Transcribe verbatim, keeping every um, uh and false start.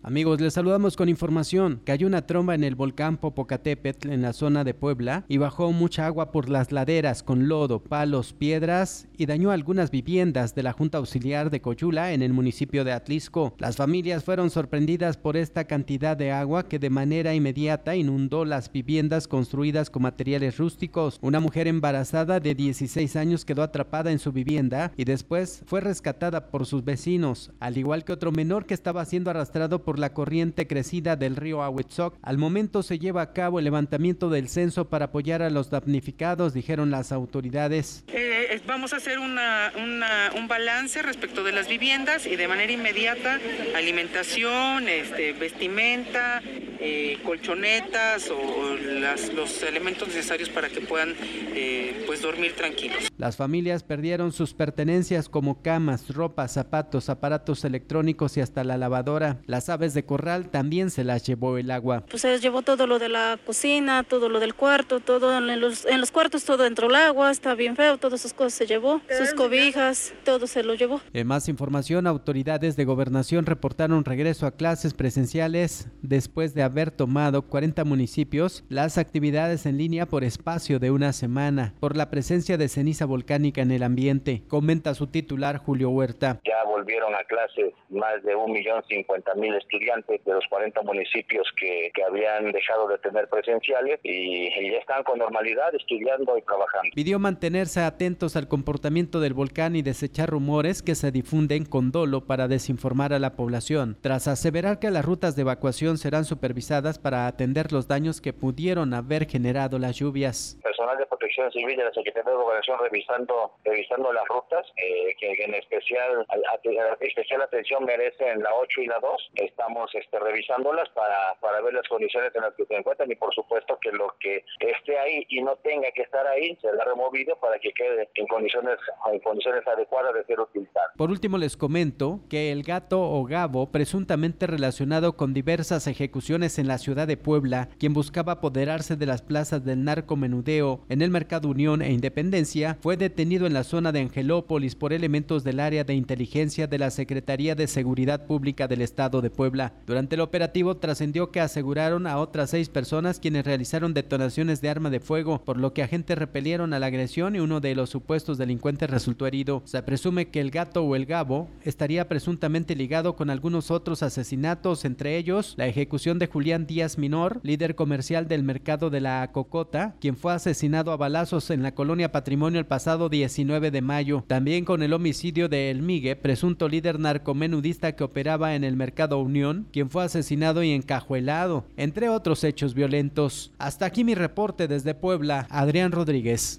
Amigos, les saludamos con información. Cayó una tromba en el volcán Popocatépetl en la zona de Puebla y bajó mucha agua por las laderas con lodo, palos, piedras y dañó algunas viviendas de la Junta Auxiliar de Coyula en el municipio de Atlisco. Las familias fueron sorprendidas por esta cantidad de agua que de manera inmediata inundó las viviendas construidas con materiales rústicos. Una mujer embarazada de dieciséis años quedó atrapada en su vivienda y después fue rescatada por sus vecinos, al igual que otro menor que estaba siendo arrastrado por la corriente crecida del río Ahuitzoc. Al momento se lleva a cabo el levantamiento del censo para apoyar a los damnificados, dijeron las autoridades. Eh, vamos a hacer una, una, un balance respecto de las viviendas y de manera inmediata alimentación, este, vestimenta, eh, colchonetas o las, los elementos necesarios para que puedan eh, pues dormir tranquilos. Las familias perdieron sus pertenencias como camas, ropa, zapatos, aparatos electrónicos y hasta la lavadora. Las aves de corral también se las llevó el agua. Pues se llevó todo lo de la cocina, todo lo del cuarto, todo en los, en los cuartos todo entró el agua, está bien feo, todas esas cosas se llevó, sus cobijas, todo se lo llevó. En más información, autoridades de gobernación reportaron regreso a clases presenciales después de haber tomado cuarenta municipios las actividades en línea por espacio de una semana, por la presencia de ceniza volcánica en el ambiente, comenta su titular Julio Huerta. Ya volvieron a clases más de un millón cincuenta mil estudiantes de los cuarenta municipios que, que habían dejado de tener presenciales y, y ya están con normalidad estudiando y trabajando. Pidió mantenerse atentos al comportamiento del volcán y desechar rumores que se difunden con dolo para desinformar a la población, tras aseverar que las rutas de evacuación serán supervisadas para atender los daños que pudieron haber generado las lluvias. Personal de Protección Civil de la Secretaría de Gobernación revisando revisando las rutas, eh, que, que en especial a, a, especial atención merecen la ocho y la dos. Estamos este, revisándolas para, para ver las condiciones en las que se encuentran y por supuesto que lo que esté ahí y no tenga que estar ahí será removido para que quede en condiciones, en condiciones adecuadas de ser utilizado. Por último les comento que el gato o Gabo, presuntamente relacionado con diversas ejecuciones en la ciudad de Puebla, quien buscaba apoderarse de las plazas del narcomenudeo en el Mercado Unión e Independencia, fue detenido en la zona de Angelópolis por elementos del área de inteligencia de la Secretaría de Seguridad Pública del Estado de Puebla. Durante el operativo trascendió que aseguraron a otras seis personas quienes realizaron detonaciones de arma de fuego, por lo que agentes repelieron a la agresión y uno de los supuestos delincuentes resultó herido. Se presume que el gato o el Gabo estaría presuntamente ligado con algunos otros asesinatos, entre ellos la ejecución de Julián Díaz Minor, líder comercial del mercado de la Cocota, quien fue asesinado a balazos en la colonia Patrimonio el pasado diecinueve de mayo. También con el homicidio de El Migue, presunto líder narcomenudista que operaba en el Mercado Unión, quien fue asesinado y encajuelado, entre otros hechos violentos. Hasta aquí mi reporte desde Puebla, Adrián Rodríguez.